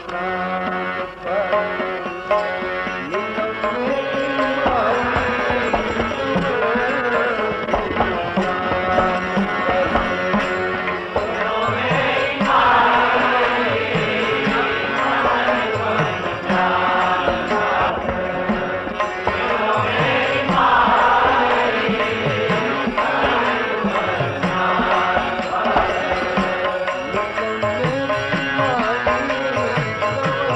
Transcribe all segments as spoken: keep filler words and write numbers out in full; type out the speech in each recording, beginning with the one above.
Thank you.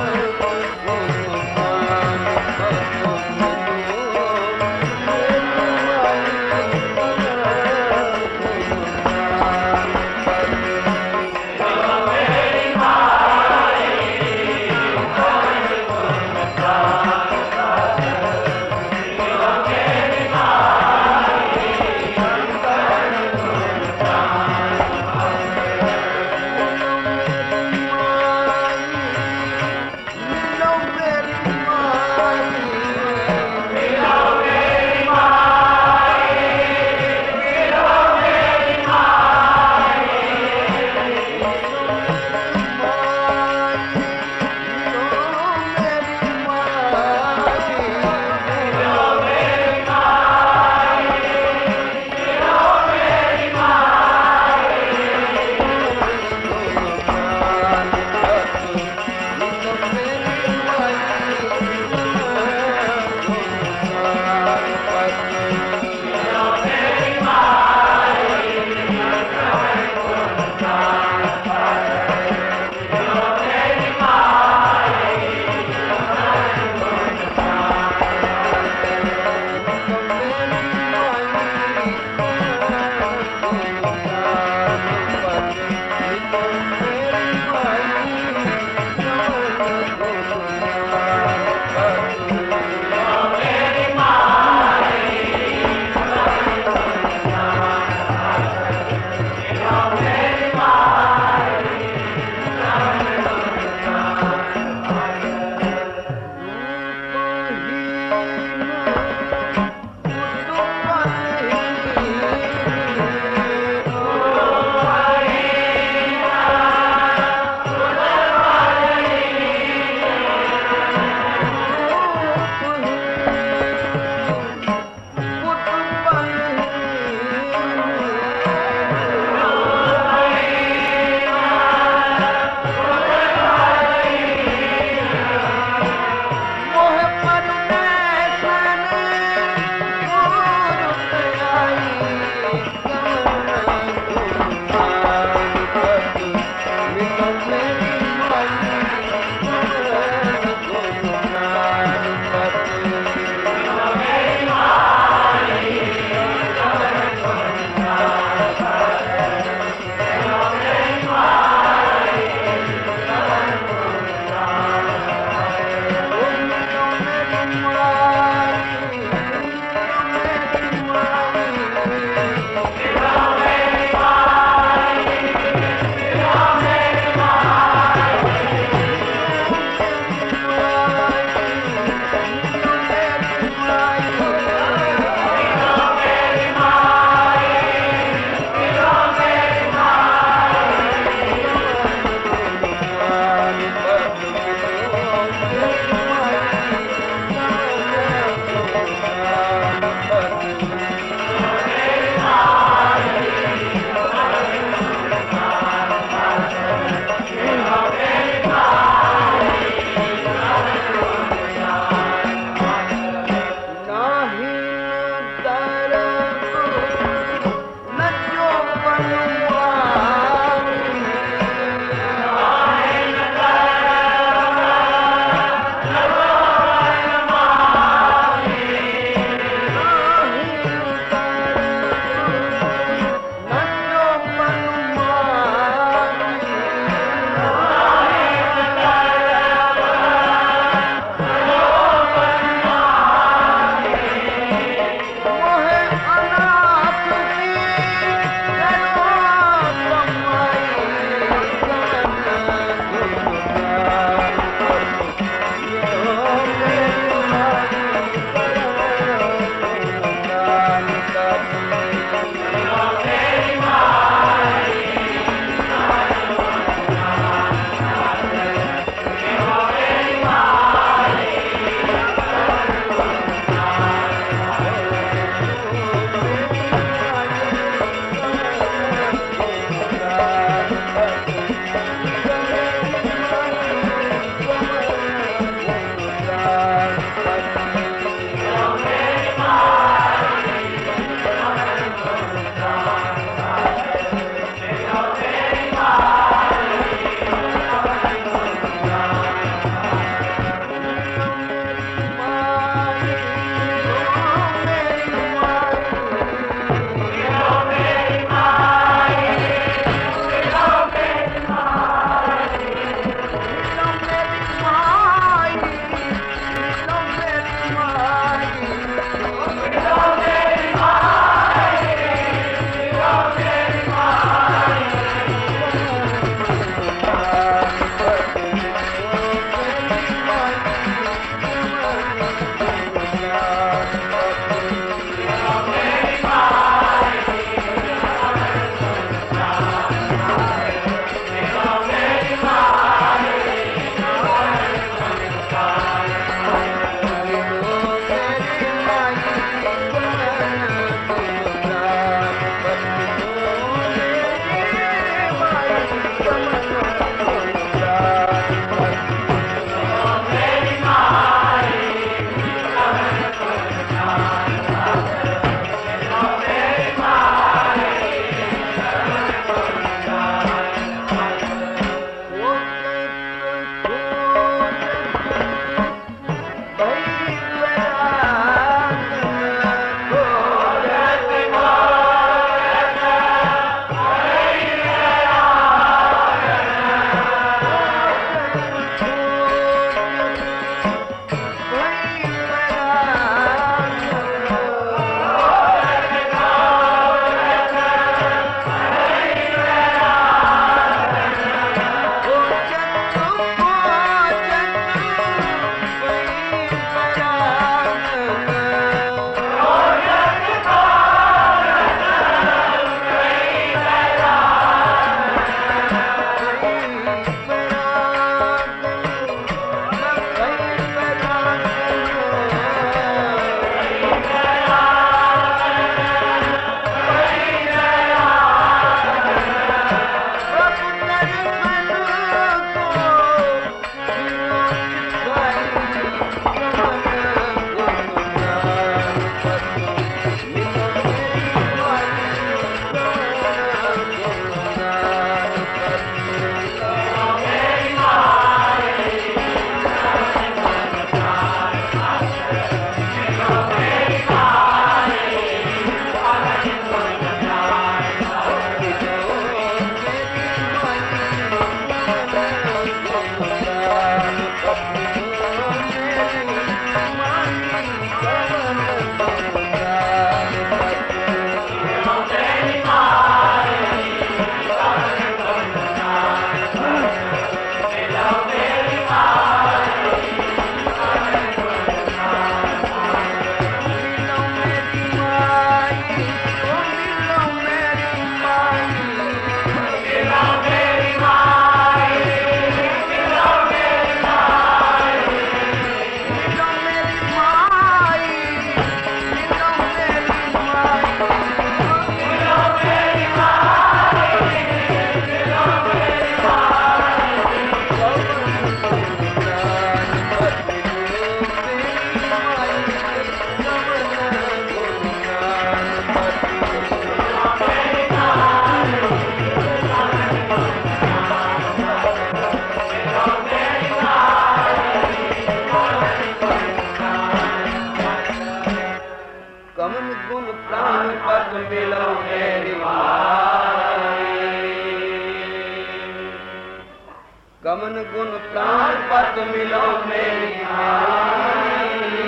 गुण प्राण पत मिलो मेरी माई,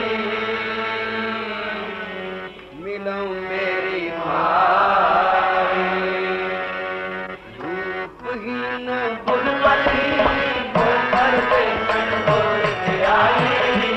मिलो मेरी माई। रूपहीन गुणवती वो पर दे संतोष के आई।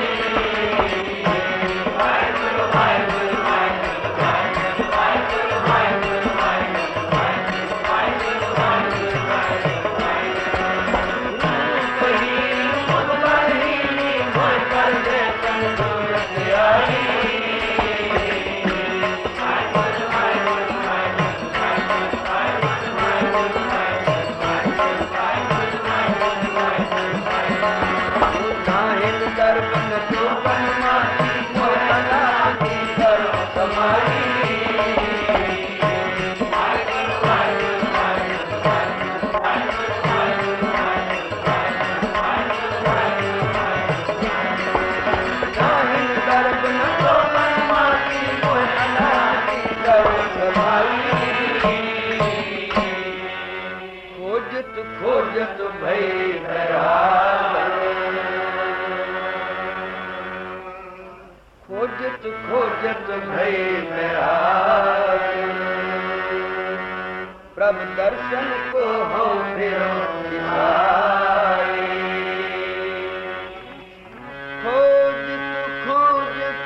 खोजत भई बराबर, खोजत खोजत भई बराबर। प्रभु दर्शन को हो फिरो दिखाई। खोजत खोजत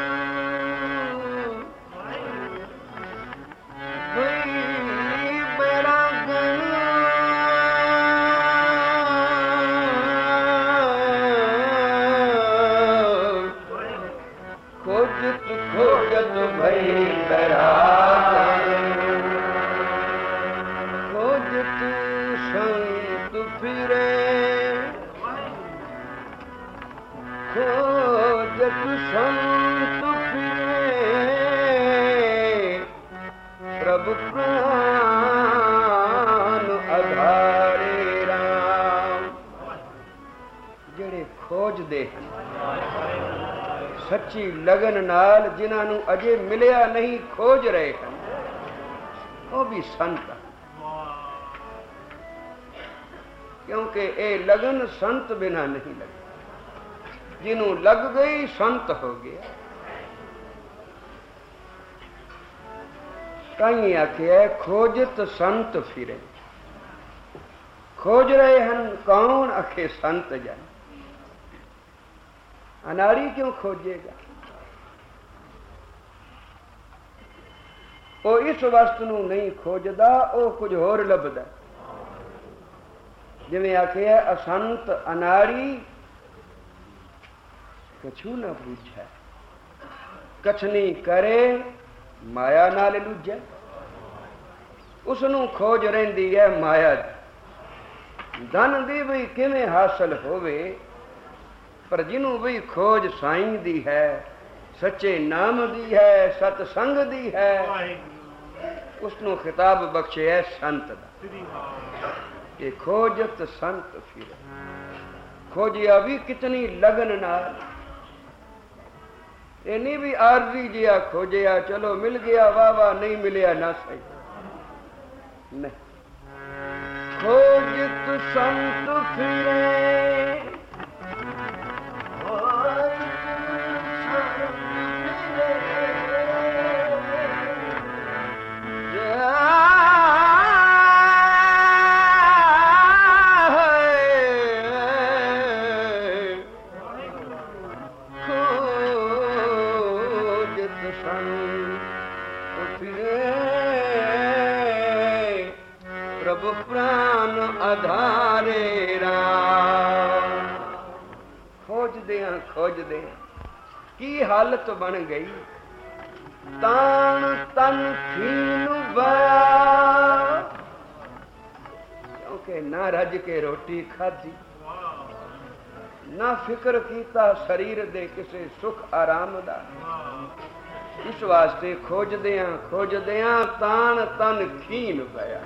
भई खोजत भई बराबर। खोजत संत फिरे, खोजत संत फिरे। प्रभु प्राण आधारे राम। ਜਿਹੜੇ ਖੋਜਦੇ ਸੱਚੀ ਲਗਨ ਨਾਲ, ਜਿਨ੍ਹਾਂ ਨੂੰ ਅਜੇ ਮਿਲਿਆ ਨਹੀਂ, ਖੋਜ ਰਹੇ ਹਨ, ਉਹ ਵੀ ਸੰਤ। ਕਿਉਂਕਿ ਇਹ ਲਗਨ ਸੰਤ ਬਿਨਾਂ ਨਹੀਂ ਲੱਗਦੀ। ਜਿਹਨੂੰ ਲੱਗ ਗਈ ਸੰਤ ਹੋ ਗਿਆ। ਕਈ ਆਖਿਆ ਖੋਜਤ ਸੰਤ ਫਿਰੇ। ਖੋਜ ਰਹੇ ਹਨ ਕੌਣ? ਆਖੇ ਸੰਤ ਜਨ। ਅਨਾੜੀ ਕਿਉਂ ਖੋਜੇਗਾ? ਉਹ ਇਸ ਵਸਤ ਨੂੰ ਨਹੀਂ ਖੋਜਦਾ, ਉਹ ਕੁਝ ਹੋਰ ਲੱਭਦਾ। ਜਿਵੇਂ ਆਖਿਆ ਅਸੰਤ ਅਨਾੜੀ ਕਛੂ ਨਾ ਪੁੱਛੈ, ਕਛਨੀ ਕਰੇ ਮਾਇਆ ਨਾਲ ਲੁੱਝੈ। ਉਸ ਨੂੰ ਖੋਜ ਰਹਿੰਦੀ ਹੈ ਮਾਇਆ ਦੀ। ਧਨ ਦੀ ਵੀ ਕਿਵੇਂ ਹਾਸਲ ਹੋਵੇ, ਪਰ ਜਿਹਨੂੰ ਵੀ ਖੋਜ ਸਾਈਂ ਦੀ ਹੈ, ਸੱਚੇ ਨਾਮ ਦੀ ਹੈ, ਸਤ ਸੰਗ ਦੀ ਹੈ, ਉਸ ਨੂੰ ਖਿਤਾਬ ਬਖਸ਼ਿਆ ਸੰਤ ਦਾ। ਇਹ ਖੋਜਤ ਸੰਤ ਫਿਰੇ। ਖੋਜਿਆ ਵੀ ਕਿਤਨੀ ਲਗਨ ਨਾਲ। ਇਹ ਨਹੀਂ ਵੀ ਆਰਜ਼ੀ ਜਿਹਾ ਖੋਜਿਆ, ਚਲੋ ਮਿਲ ਗਿਆ ਵਾਹ ਵਾਹ, ਨਹੀਂ ਮਿਲਿਆ ਨਾ ਸਹੀ। ਨਹੀਂ, ਖੋਜਤ ਸੰਤ ਫਿਰੇ। ਪ੍ਰਭੂ ਪ੍ਰਾਨ ਆਧਾਰੇ ਰਾਮ। ਖੋਜਦਿਆਂ ਖੋਜਦਿਆਂ ਕੀ ਹਾਲਤ ਬਣ ਗਈ। ਤਾਣ ਤਨ ਖੀਨ ਬਾਇਆ, ਕਿਉਂਕਿ ਨਾ ਰੱਜ ਕੇ ਰੋਟੀ ਖਾਧੀ, ਨਾ ਫਿਕਰ ਕੀਤਾ ਸਰੀਰ ਦੇ ਕਿਸੇ ਸੁਖ ਆਰਾਮ ਦਾ। ਇਸ ਵਾਸਤੇ ਖੋਜਦਿਆਂ ਖੋਜਦਿਆਂ ਤਾਣ ਤਨ ਖੀਨ ਪਿਆ।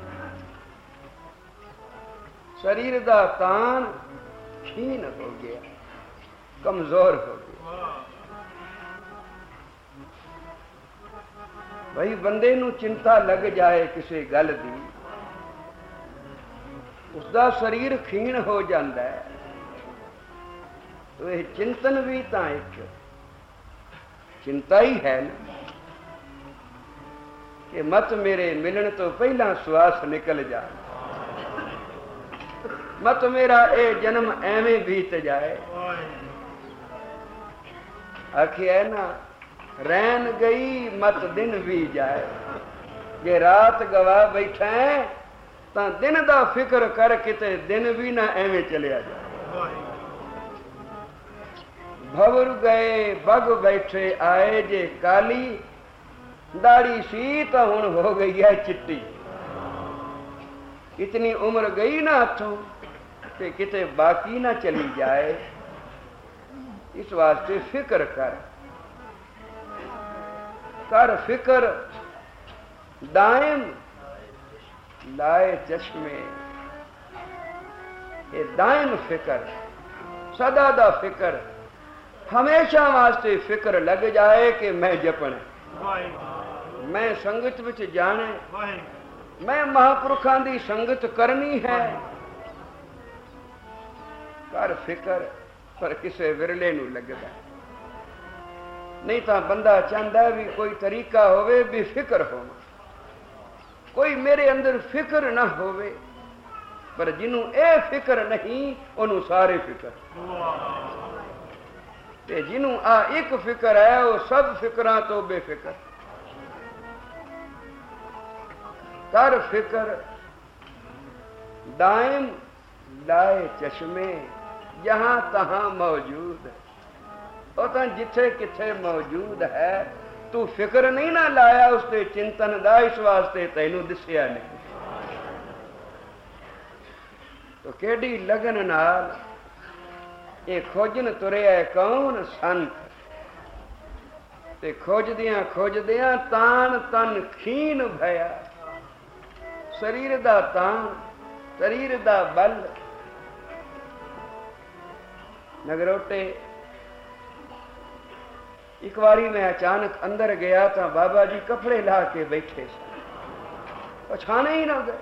ਸਰੀਰ ਦਾ ਤਾਣ ਖੀਨ ਹੋ ਗਿਆ, ਕਮਜ਼ੋਰ ਹੋ ਗਿਆ। ਭਈ ਬੰਦੇ ਨੂੰ ਚਿੰਤਾ ਲੱਗ ਜਾਏ ਕਿਸੇ ਗੱਲ ਦੀ, उसका शरीर खीण हो जाता है। तो यह चिंतन भी तो एक चिंता ही है ना कि मत मेरे मिलन तो पहला श्वास निकल जा, मत मेरा ए जन्म एवें बीत जाए। आखिए ना रैन गई मत दिन भी जाए, जे रात गवा बैठा है तो दिन दा फिक्र कर किते दिन भी ना एवें चलिया जाए। भवर गए बग बैठे आए जे काली, दाढ़ी सी तो हुण हो गई है चिट्टी। इतनी उम्र गई ना हाथों कि किते बाकी ना चली जाए, इस वास्ते फिक्र कर कर फिक्र दायम लाए चश्मे। ये दायम फिक्र सदा दा फिक्र, हमेशा वास्ते फिक्र लग जाए कि मैं जपने, मैं संगत विच जाने, मैं महापुरुषां दी संगत करनी है। कर फिक्र पर किसे विरले नूं लगदा, नहीं तो बंदा चाहता भी कोई तरीका होवे भी फिक्र हो, कोई मेरे अंदर फिक्र ना होवे। पर जिन्हों ए फिक्र नहीं उन्हों सारे फिक्र, ते जिन्हों आ एक फिक्र है वो सब फिक्रां तो बेफिक्र। कर फिक्र दायम लाए चश्मे, जहां तहां मौजूद है। और तो जिथे किथे मौजूद है, तू फिक्र नहीं ना लाया उसते चिंतन दा, इस वास्ते तैनू दिसिया नहीं। तो केडी लगन नाल ये खोजन तुरिया कौन संत, ते खोजदियां खोजदियां तान तन खीन भया। शरीर दा तान, शरीर दा बल। नगरोटे एक बारी मैं अचानक अंदर गया तो बाबा जी कपड़े ला के बैठे थे, पछाने ही ना गए।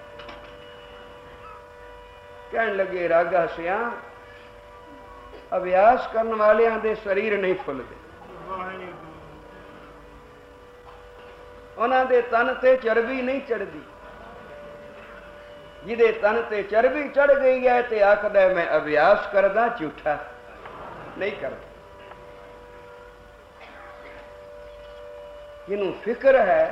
कहने लगे रागा सिया अभ्यास करने वाले दे शरीर नहीं फुलते, उन्होंने तन ते चर्बी नहीं चढ़ती। जिदे तन ते चर्बी चढ़ गई है ते आखदा मैं अभ्यास करदा, झूठा नहीं करता। जिन्हों फिक्र है,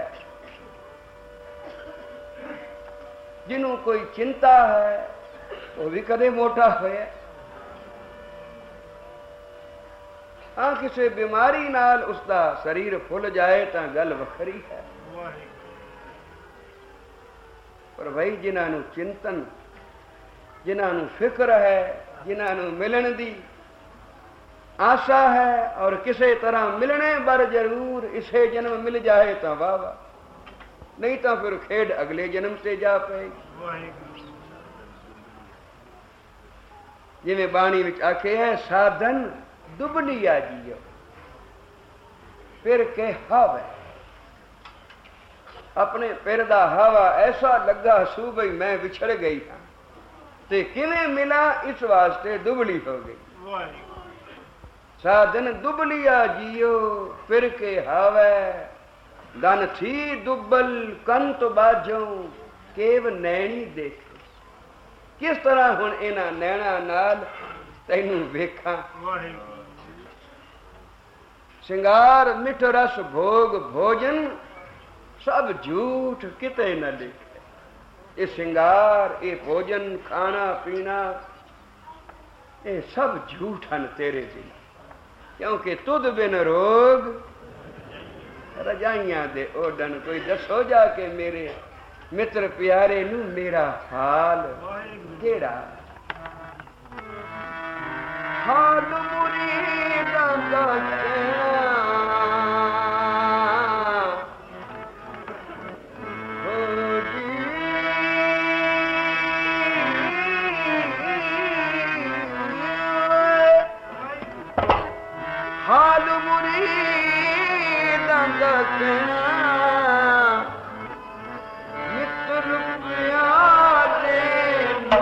जिन्हों कोई चिंता है, वो भी कदे मोटा होया। हाँ किसी बीमारी नाल उसका शरीर फुल जाए तो गल वखरी है। पर भाई जिन्होंने चिंतन, जिन्होंने फिक्र है, जिन्होंने मिलन दी आशा है और किसी तरह मिलने पर जरूर इसे जन्म मिल जाए तो वाह वाह, नहीं तो फिर खेड अगले जन्म से जा पाएगी। जिमें बाणी विच आखे है साधन दुबलिया जियो फिर के हवे। अपने पिर दा हवा ऐसा लगा सू बई मैं विछड़ गई हाँ, ते किवें मिला इस वास्ते दुबली हो गई। साधन दुबलिया जियो फिर के हावे, दन थी दुबल कंत बाजों केव नैनी देखे। किस तरह हुण इन्हां नैना नाल तैनू वेखा। सिंगार मिठ रस भोग भोजन सब झूठ किते न देखे। ये सिंगार, ये भोजन, खाना पीना, ये सब झूठ हैं तेरे बिना, क्योंकि तुद बिन रोग रजाइयां दे ओडन। कोई दसो जाके मेरे मित्र प्यारे नू मेरा हाल केड़ा। हाल मुरीदां दा हाल मुरीदां दा मित्र प्यारे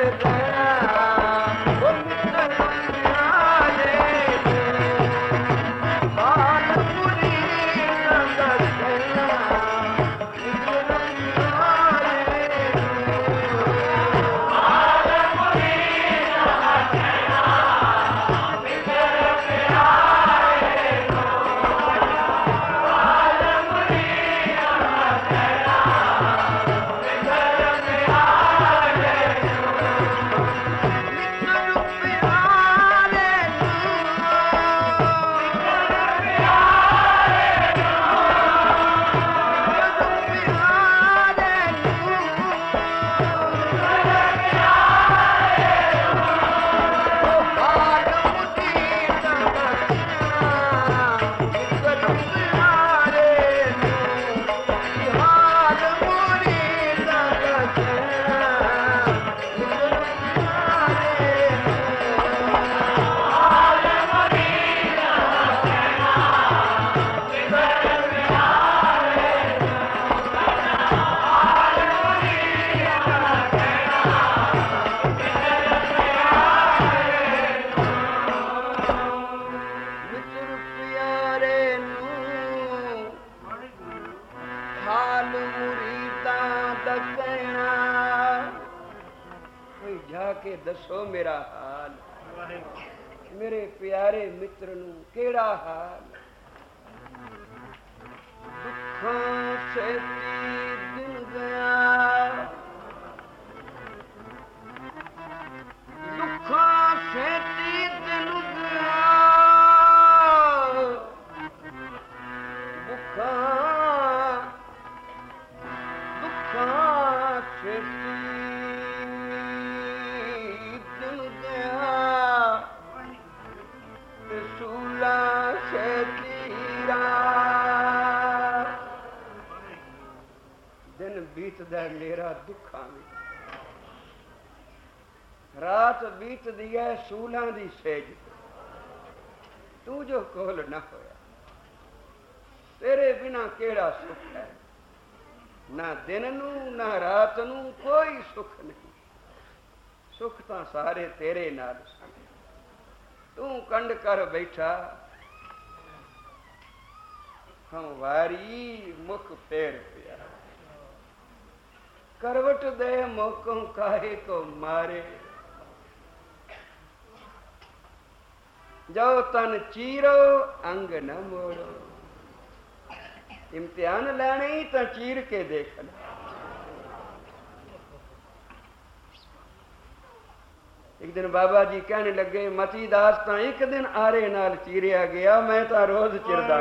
के दसो मेरा हाल, मेरे प्यारे मित्र नू केड़ा हाल। दुखों से दिन गया, दुखों से दिन गया, दुखों दुखों से बीतदा मेरा दुखा में, रात बीत दिया सूलां दी सेज, तू जो कोल न होया, तेरे बिना केड़ा सुख है। ना दिन नू ना रात नू कोई सुख नहीं, सुख तां सारे तेरे नाल सन। तू कंड कर बैठा, हम वारी मुख फेर पिया, करवट दे मौकों काहे को मारे, जाओ तन चीरो अंग न मोड़ो। इम्तिहान लेने ही तो चीर के देखना। एक दिन बाबा जी कहने लगे, मती दास तो एक दिन आरे नाल चीरिया गया, मैं तो रोज चिरदा,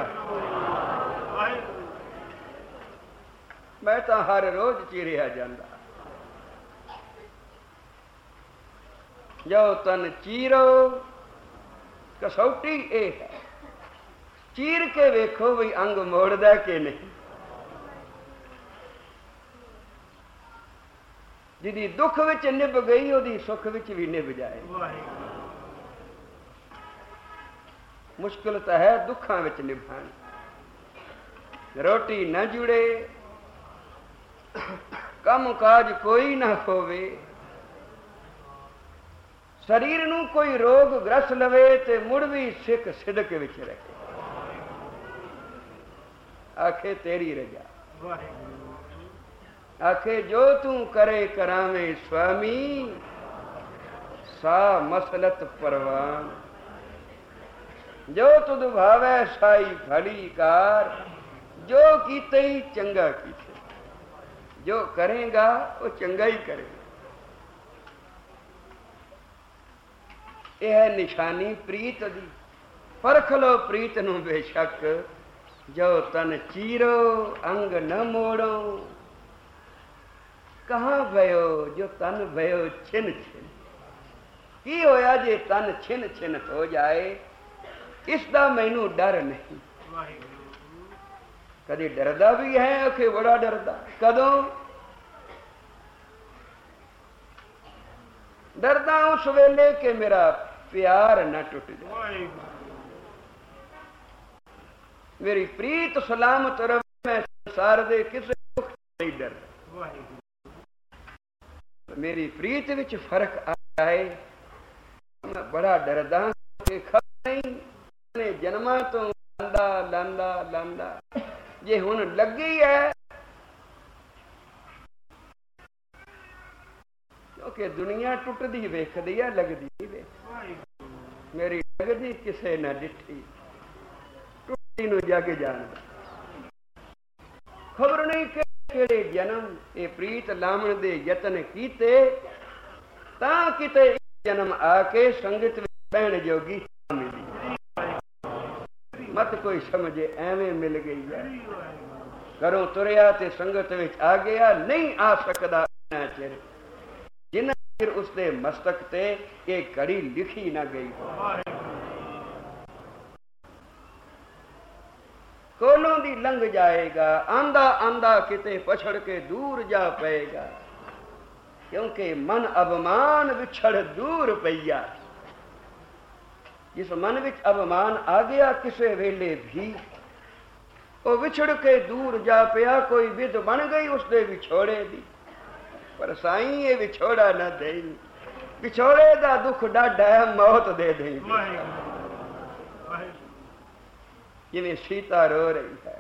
मैं तो हर रोज चीरिया जांदा। जाओ तन चीरो, कसौटी ए है, चीर के वेखो भी अंग मोड़दा के नहीं। जिदी दुख विच निभ गई, ओदी सुख विच भी निभ जाए। मुश्किल तो है दुखां विच निभान। रोटी न जुड़े, कम काज कोई ना होवे, शरीर नू कोई रोग ग्रस लवे ते मुड़ भी सिख सिदक विच रखे। आखे तेरी रजा, आखे जो तू करे करावे स्वामी, सा मसलत परवान। जो तुद भावे साई भली कार, जो कीते ही चंगा कीते। जो करेगा वो चंगा ही करेगा। यह निशानी प्रीत दी, परख लो प्रीत नू बेशक। जो तन चीरो अंग न मोड़ो, कहां भयो जो तन भयो छिन छिन। की होया जे तन छिन छिन हो जाए, इसका मैनू डर नहीं। कदी डरदा भी है, आखे बड़ा डरदा। कदों डरदा उस वेले के मेरा प्यार न टुट जाए, मेरी प्रीत सलामत रहे। मैं संसार दे किसी दुख नहीं डरदा। मेरी प्रीत विच फर्क आ जाए मैं बड़ा डरदा कि खबर नहीं ने जन्मां तो लांदा लांदा लांदा जे हुण लगी है क्योंकि दुनिया टुटदी वेखदी है लगदी नहीं वेख मेरी लगदी किसे ना डिठी टुटदी नूं जग जानदा खबर नहीं कि ਕਿਹੜੇ ਜਨਮ ਇਹ ਪ੍ਰੀਤ ਲਾਵਣ ਦੇ ਯਤਨ ਕੀਤੇ ਤਾਂ ਕਿਤੇ ਜਨਮ ਆ ਕੇ ਸੰਗਤ ਵਿੱਚ ਬਹਿਣ ਜੋਗੀ ਮਿਲੀ ਮਤ ਕੋਈ ਸਮਝੇ ਐਵੇਂ ਮਿਲ ਗਈ ਹੈ ਘਰੋਂ ਤੁਰਿਆ ਤੇ ਸੰਗਤ ਵਿੱਚ ਆ ਗਿਆ ਨਹੀਂ ਆ ਸਕਦਾ ਨਾ ਚਿਰ ਜਿੰਨਾ ਚਿਰ ਉਸਦੇ ਮਸਤਕ ਤੇ ਇਹ ਘੜੀ ਲਿਖੀ ਨਾ ਗਈ कोलों दी लंघ जाएगा आंदा आंदा किते पछड़ के दूर जा पेगा क्योंकि मन अभिमान विछड़ दूर पईया जिस मन विच अभिमान आ गया किसे वेले भी वो विछड़ के दूर जा पिया कोई विध बन गई उसदे विछोड़े दी पर साईं ये विछोड़ा ना दे विछोड़े दा दुख डाढा है मौत दे दे जिन्हें सीता रो रही है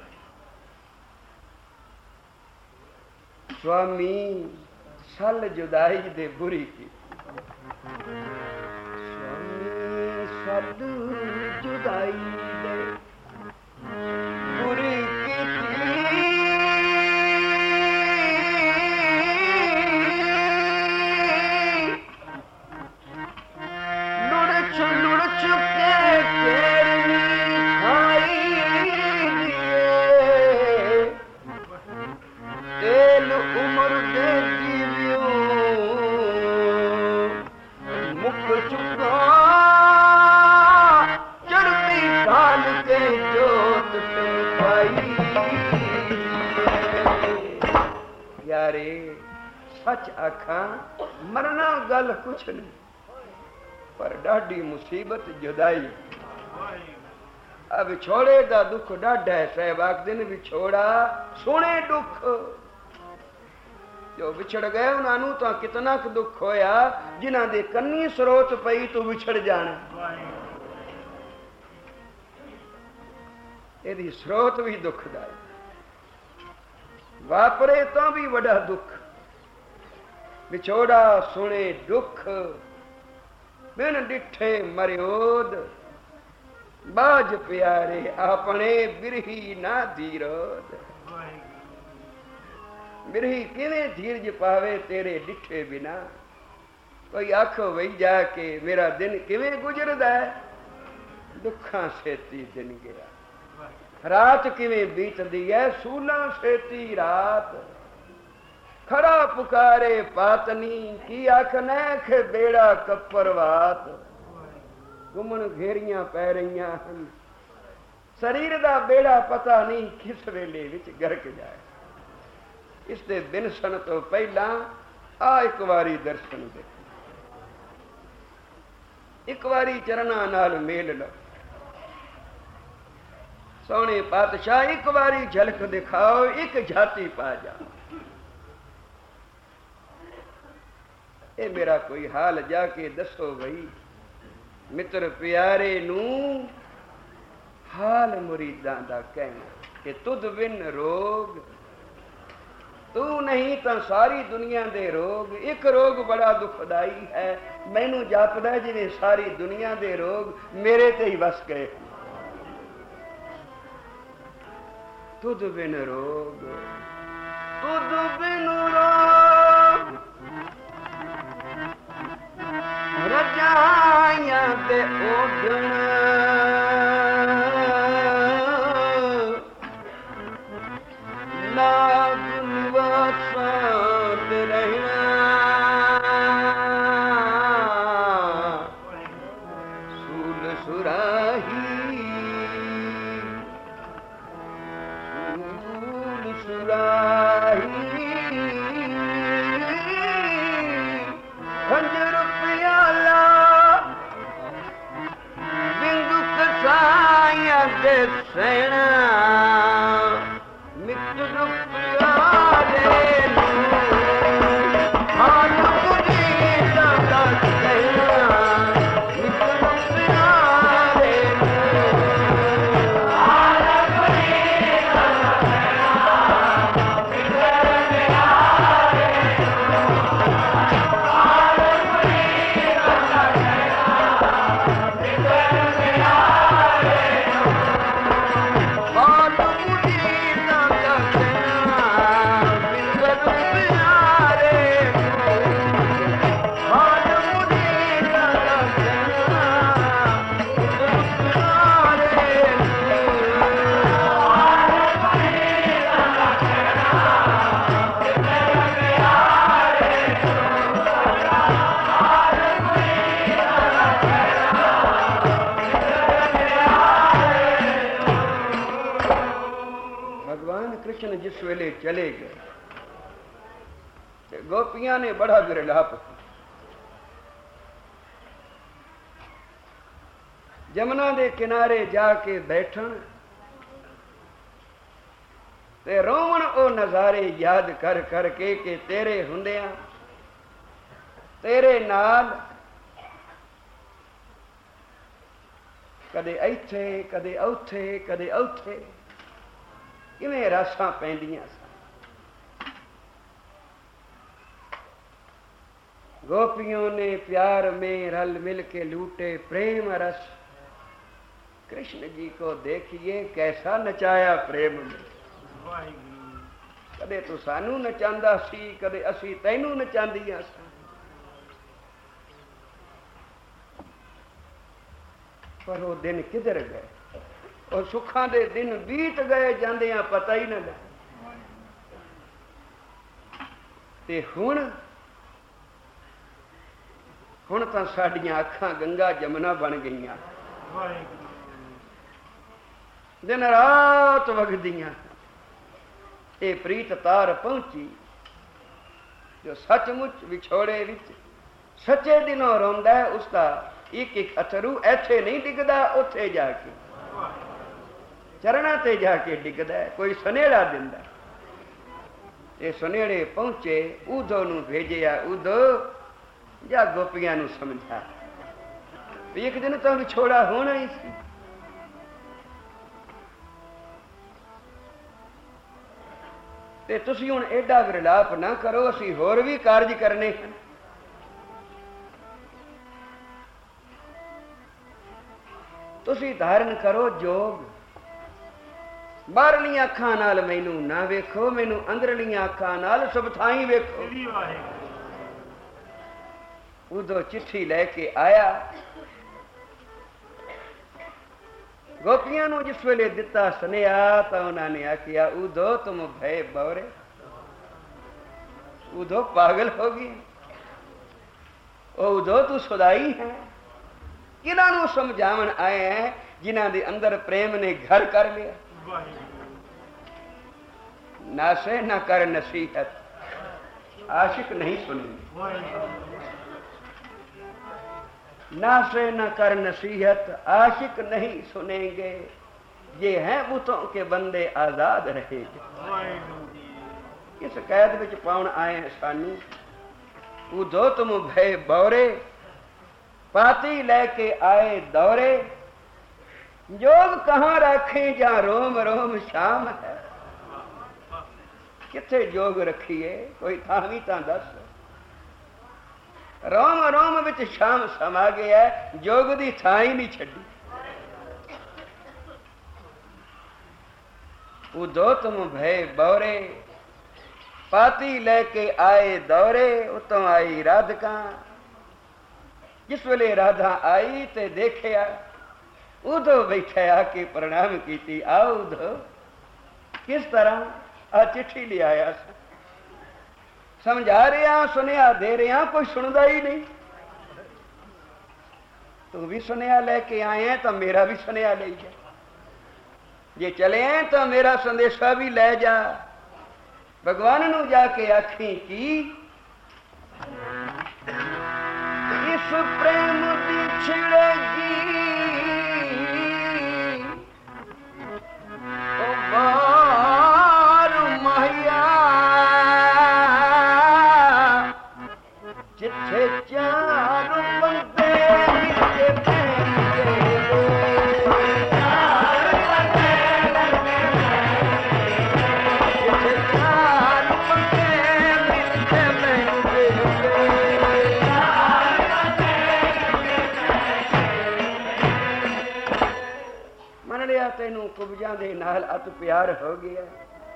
स्वामी सल जुदाई दे बुरी की स्वामी सल जुदाई दे बुरी की लुढ़ लुढ़ के सच आखा मरना गल कुछ नहीं पर डाढ़ी मुसीबत जुदाई अब विछोड़े दा दुख डाढ़ा है साहब आख दिन विछोड़ा सुने दुख जो विछड़ गए उन्होंने तो कितना क दुख होया जिन्हां दे कन्नी स्रोत पई तो विछड़ जाना यदि स्रोत भी दुखदाई वापरे तो भी बड़ा दुख विछोड़ा सुने दुख बिन डिठे मर्योद बाज प्यारे अपने बिरही ना धीरोद बिरही किवें धीरज पावे तेरे डिठे बिना कोई आखो वही जाके मेरा दिन किवें गुजरदा है दुखा सेती दिन गया रात किवें बीतदी है सूला सेती रात खड़ा पुकारे पातनी की आख नैख बेड़ा कपरवात घुमन घेरियां पै रही शरीर दा बेड़ा पता नहीं किस वेले विच गरक जाए इसके दिन सन तो पहला आ एक बारी दर्शन दे एक बारी चरना नाल मेल लो सोने पातशाह एक बारी झलक दिखाओ एक झाती पा जाओ ए मेरा कोई हाल जाके दसो भाई मित्र प्यारे नू हाल मुरीदां दा कहना कि तुद बिन रोग तू नहीं तो सारी दुनिया दे रोग एक रोग बड़ा दुखदाई है मैनू जापदा जिवें सारी दुनिया दे रोग मेरे ते ही वस गए तुद बिन रोग तुद बिन रोग रजाइयां ते ओढ़ण नाग निवासां ते रहना सूल सुराही सूल सुराही खंजर प्याला बिंदु कसाया दे सैना मित्र प्यारे हाल भगवान कृष्ण जिस वेले चले गए तो गोपियां ने बड़ा विरलाप जमुना दे किनारे जाके बैठन ते रोवण ओ नजारे याद कर करके कि तेरे हुंदियां तेरे नाल कदे इत्थे कदे औथे कदे औथे किवें रासां पैंदियां सन। गोपियों ने प्यार में रल मिल के लूटे प्रेम रस। कृष्ण जी को देखिए कैसा नचाया प्रेम में। कदे तू सानू नचांदा सी कदे असी तैनू नचांदियां सी। पर वो दिन किधर गए? और सुखां दे दिन बीत गए जांदियां पता ही न लगा। ते हुण हुण तां साडियां अखां गंगा जमुना बन गईयां। दिन रात वगदियां। ये प्रीत तार पहुंची जो सचमुच विछोड़े विच सच्चे दिनों रोंदा है। उसका एक एक अथरू ऐथे नहीं डिगदा, उथे जाके चरणा ते जाके डिगदा है। कोई सुनेड़ा दिंदा। ये सुनेड़े पहुंचे उदो नू भेजिया। उदो जा गोपियां नू समझा एक दिन तो विछोड़ा होना ही सी। ते तुसी हुण एडा विरलाप ना करो, असी होर भी कारज करने हैं। तुसी धारण करो जोग। बाहरलियां अखां नाल मैनू ना वेखो, मैनू अंदरलियां अखां नाल सब थाई वेखो। उदो चिट्ठी लैके आया। गोपियां नू जिस वेले दिता सुनिया तो उन्होंने आखिया उदो तुम भय बौरे। उदो पागल हो गई। उदो तू सुदाई है। किन्हां नू समझावन आए हैं जिन्हां दे अंदर प्रेम ने घर कर लिया। ना से न कर नसीहत, आशिक नहीं सुनेंगे। ना से न कर नसीहत, आशिक नहीं सुनेंगे। ये हैं बुतों के बंदे आजाद रहेंगे। किस कैद विच पाउण आए हैं सानू। उदो तुम भय बौरे, पाती लेके आए दौरे। जोग कहाँ रखे जा रोम रोम शाम है। किथे जोग रखिए, कोई थावी तां दस। रोम रोम विच शाम समा गया है, जोग दी थां ही नहीं छड्डी। उदो तुम भय बौरे, पाती लेके आए दौरे। उतों आई राधिका। जिस वेले राधा आई ते देखिया उदो बैठे आके प्रणाम कीती। आओ उदो किस तरह आ चिट्ठी ले आया। समझा रहा सुनिया दे रहा, कोई सुनता ही नहीं। तू भी सुनिया लेके आए हैं तो मेरा भी सुनिया ले जा। जे चले हैं तो मेरा संदेशा भी ले जा। भगवान नू जाके आखी की इस प्रेम दी छिड़ेगी ओ बार माहिया। जिथे चार बंदे मिलके बहनगे, जिथे चार बंदे मिलके बहनगे। मन लिया तेनू कुब्जा दे नाल अत प्यार हो गया।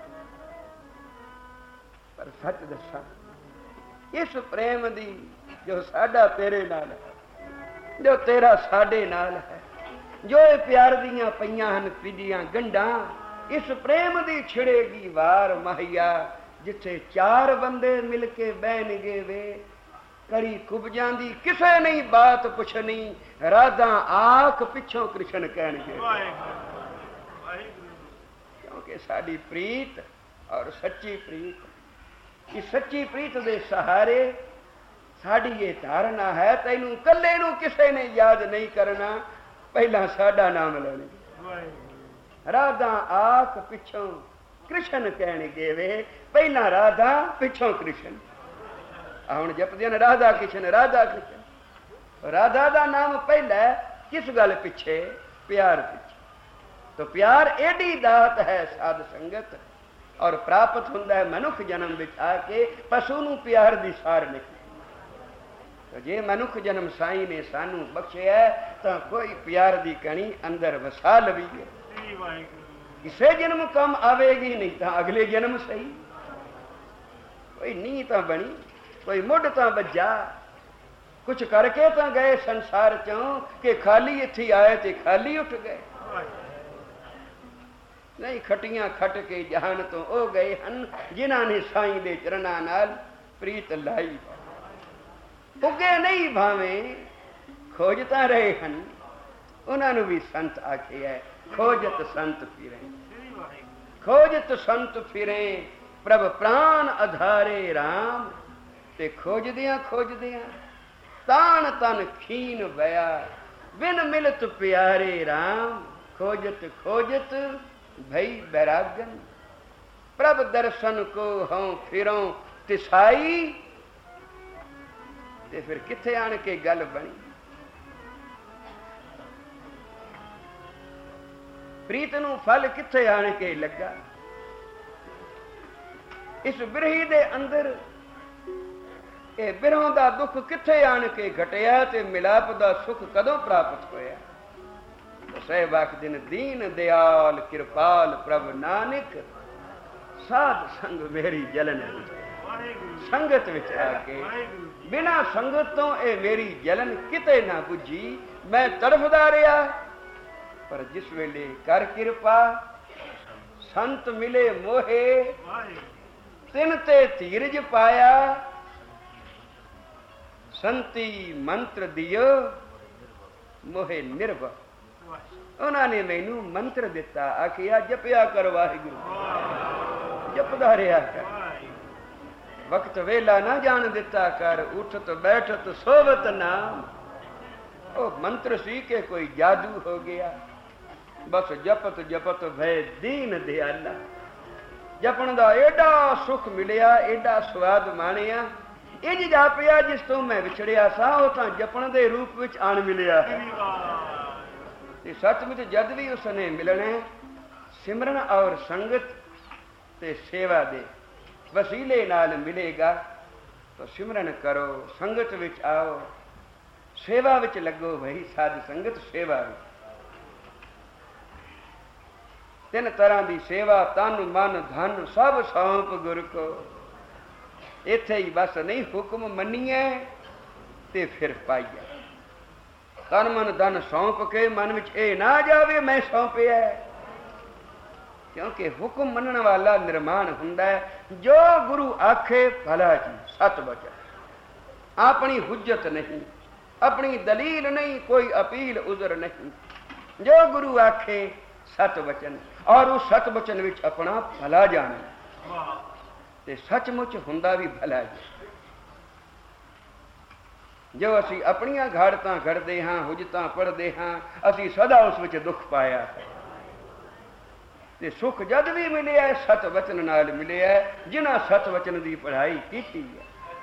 पर सच दसा इस प्रेम दी जो साडा तेरे नाल है, जो तेरा साडे नाल है, जो ये प्यार दियां पईयां हन पिजियां गंढां, इस प्रेम दी छिड़ेगी वार माहिया। जिथे चार बंदे मिलके बहनगे वे, करी कुब्जां दी किसे नहीं बात पुछनी। राधा आख पिछों कृष्ण कहणगे। कि साड़ी प्रीत और सच्ची प्रीत, कि सच्ची प्रीत दे सहारे साड़ी ये धारणा है तैनू कल्ले नू किसे ने याद नहीं करना, पहला साडा नाम लेने। राधा आख पिछों कृष्ण कहने गेवे, पहला राधा पिछों कृष्ण। हुण जपदे ने राधा कृष्ण राधा कृष्ण, राधा दा नाम पहला, किस गल पिछे? प्यार पिछे। तो प्यार एडी दात है साध संगत, और प्राप्त हुंदा है मनुख जन्म विच आके, पशु नू प्यार दी सार नहीं। तो जे मनुख जन्म साई ने सानू बख्शिया तो कोई प्यार दी कणी अंदर वसा लवीए, किसे जन्म कम आवेगी, नहीं तो अगले जन्म सही। कोई नी तो बनी, कोई मुढ़ तो बजा, कुछ करके तो गए संसार चों कि खाली इत्थे आए ते खाली उठ गए। नहीं, खटियां खट के जहान तो ओ गए हन जिन्हां ने साईं दे चरणां नाल प्रीत लाई। उगे नहीं भावें खोजता रहे हन, उन्होंने भी संत आखे है, खोजत संत फिरे, खोजत संत फिरे प्रभ प्राण आधारे राम। ते खोजदियां खोजदियां तान तन खीन बया, बिन मिलत प्यारे राम। खोजत खोजत भई बैरागन, प्रभ दर्शन को हों फिरों तिसाई। ते फिर किथे आन के गल बनी। प्रीत नू फल किथे आन के लगा। इस बिरही दे अंदर ए बिरहों दा दुख किथे आन के घटिया, ते मिलाप दा सुख कदों प्राप्त होया। तो सहबाक दिन दीन दयाल कृपाल प्रभ नानक, साध संग मेरी जलन। संगत विच आके बिना संगत तो ए मेरी जलन किते ना बुझी। मैं तड़फदा रहा, पर जिस वेले कर कृपा संत मिले मोहे, तिन ते धीरज पाया। संती मंत्र दियो मोहे निर्भय। उन्होंने मैनू मंत्र दिता, आखिया जपया कर वाहिगुरू, जपदा रहा कर। वक्त वेला ना जान दिता कर, उठत बैठत सोवत नाम। ओ मंत्र सी के कोई जादू हो गया, बस जपत जपत भय दीन दयाला। जपन दा एडा सुख मिलिया, एडा स्वाद माणिया। इंज जापिया जिस तो मैं विछड़िया सा, वो तो जपन दे रूप विच आन मिलिया। सचमुच जद भी उसने मिलने सिमरन और संगत ते सेवा दे वसीले नाल मिलेगा। तो सिमरन करो, संगत विच आओ, सेवा विच लगो। भाई साध संगत सेवा विच तीन तरह की सेवा, तन मन धन सब सौंप गुर को। इत्थे ही बस नहीं हुक्म मनीए ते फिर पाइए। तन मन धन सौंप के मन विच ए ना जावे मैं सौंपिया, क्योंकि हुक्म मनने वाला निर्माण हुंदा है। जो गुरु आखे भला जी, सत वचन, अपनी हुज्जत नहीं, अपनी दलील नहीं, कोई अपील उजर नहीं। जो गुरु आखे सत वचन, और उस सत वचन विच अपना भला जाना, ते सचमुच हुंदा भी भला जी। जो असी अपनियां घाड़तां घड़दे हां, हुज्जतां पढ़दे हां, असी सदा उस विच दुख पाया है। ते सुख जद भी मिले है सत वचन नाल मिले है, जिन्हां सत वचन की पढ़ाई कीती है।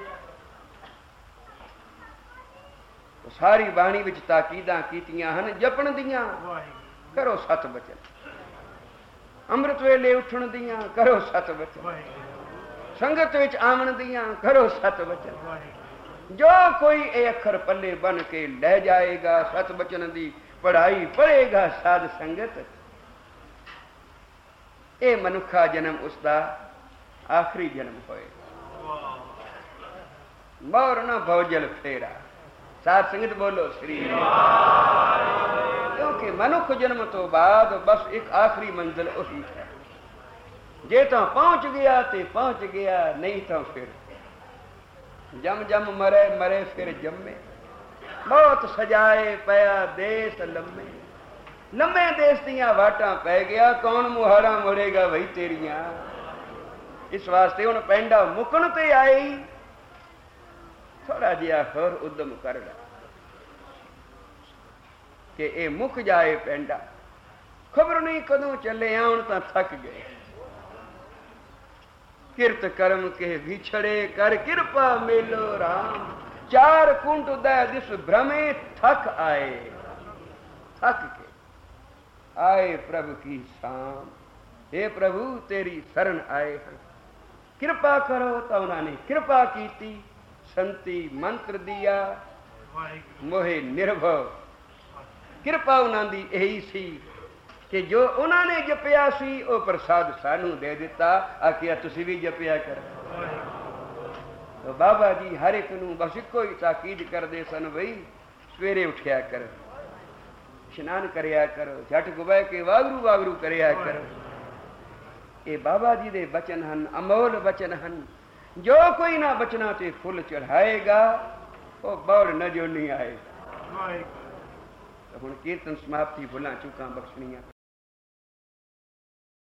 तो सारी बाणी विच ताकीदां कीतियां हन जपण दियां, करो सत वचन। अमृत वेले उठण दियां, करो सत वचन। संगत विच आवन दियां, करो सत वचन। जो कोई ए अखर पल्ले बन के ले जाएगा, सत वचन की पढ़ाई पढ़ेगा साध संगत, ए मनुखा जन्म उसका आखिरी जन्म होएगा। मोर न भौजल फेरा। साध संगत बोलो श्री। क्योंकि मनुख जन्म तो बाद बस एक आखिरी मंजिल उही है। जे तो पहुंच गया तो पहुंच गया, नहीं तो फिर जम जम मरे मरे फिर जम्मे। बहुत सजाए पया देश लम्मे, ਲੰਮੇ ਦੇਸ ਦੀਆਂ ਵਾਟਾਂ ਪੈ ਗਿਆ, ਕੌਣ ਮੁਹਾਰਾਂ ਮੋੜੇਗਾ ਬਈ ਤੇਰੀਆਂ। ਇਸ ਵਾਸਤੇ ਹੁਣ ਪੈਂਡਾ ਮੁਕਣ ਤੇ ਆਈ, ਥੋੜਾ ਜਿਹਾ ਹੋਰ ਉਦਮ ਕਰ ਲੈ ਕਿ ਇਹ ਮੁੱਕ ਜਾਏ ਪੈਂਡਾ। ਖਬਰ ਨਹੀਂ ਕਦੋਂ ਚੱਲੇ ਆਉਣ, ਤਾਂ ਥੱਕ ਗਏ। ਕਿਰਤ ਕਰਮ ਕੇ ਵਿਛੜੇ ਕਰ ਕਿਰਪਾ ਮੇਲੋ ਰਾਮ। ਚਾਰ ਕੁੰਟ ਦਾ ਦਿਸ ਭ੍ਰਮੇ ਥਕ ਆਏ, ਥਕ ਕੇ ਆਏ ਪ੍ਰਭु ਕੀ ਸਾਮ। हे ਪ੍ਰਭੂ ਤੇਰੀ ਸ਼ਰਨ ਆਏ ਹਨ, ਕਿਰਪਾ ਕਰੋ। ਤਾਂ ਉਹਨਾਂ ਨੇ ਕਿਰਪਾ ਕੀਤੀ, ਸੰਤੀ ਮੰਤਰ ਦਿਆ ਮੋਹਿ ਨਿਰਭਉ। ਕਿਰਪਾ ਉਹਨਾਂ ਦੀ ਇਹੀ ਸੀ ਕਿ ਜੋ ਉਹਨਾਂ ਨੇ ਜਪਿਆ ਸੀ ਉਹ ਪ੍ਰਸਾਦ ਸਾਨੂੰ ਦੇ ਦਿੱਤਾ। ਆਖਿਆ ਤੁਸੀਂ ਵੀ ਜਪਿਆ ਕਰੋ। ਬਾਬਾ ਜੀ ਹਰ ਇੱਕ ਨੂੰ ਬਸ ਇੱਕੋ ਹੀ ਤਾਕੀਦ ਕਰਦੇ ਸਨ, ਬਈ ਸਵੇਰੇ ਉੱਠਿਆ ਕਰੋ, ਇਸ਼ਨਾਨ ਕਰਿਆ ਕਰੋ, ਝੱਟ ਗੁਬਾਇ ਕੇ ਵਾਗਰੂ ਵਾਗਰੂ ਕਰਿਆ ਕਰੋ। ਇਹ ਬਾਬਾ ਜੀ ਦੇ ਬਚਨ ਹਨ, ਅਮੋਲ ਬਚਨ ਹਨ। ਜੋ ਕੋਈ ਨਾ ਬਚਨਾਂ ਤੇ ਫੁੱਲ ਚੜਾਏਗਾ ਉਹ ਬੌੜ ਨਜ਼ਰ ਨਹੀਂ ਆਏਗਾ। ਹੁਣ ਕੀਰਤਨ ਸਮਾਪਤੀ, ਭੁੱਲਾਂ ਚੁੱਕਾਂ ਬਖਸ਼ਣੀਆਂ।